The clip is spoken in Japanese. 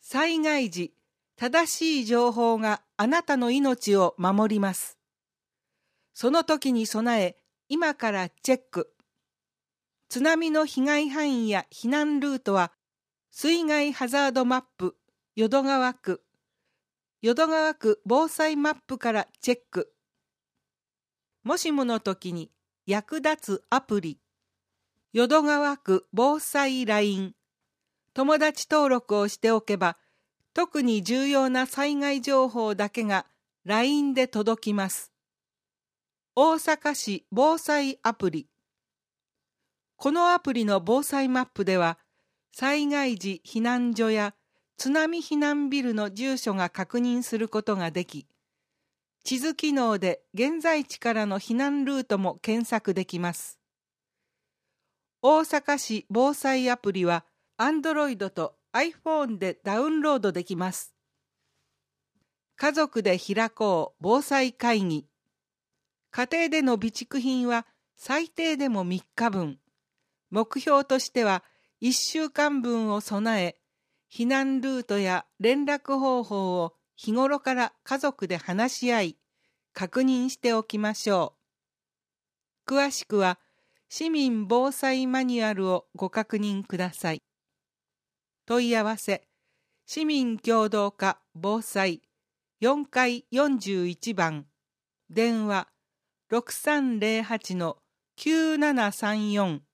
災害時、正しい情報があなたの命を守ります。その時に備え、今からチェック。津波の被害範囲や避難ルートは、水害ハザードマップ、淀川区防災マップからチェック。もしもの時に役立つアプリ、淀川区防災 LINE、友達登録をしておけば、特に重要な災害情報だけが LINE で届きます。大阪市防災アプリ。このアプリの防災マップでは、災害時避難所や津波避難ビルの住所が確認することができ、地図機能で現在地からの避難ルートも検索できます。大阪市防災アプリは Android と iPhone でダウンロードできます。家族で開こう防災会議。家庭での備蓄品は最低でも3日分。目標としては1週間分を備え、避難ルートや連絡方法を日頃から家族で話し合い、確認しておきましょう。詳しくは市民防災マニュアルをご確認ください。問い合わせ、市民協働課防災4階41番、電話 6308-9734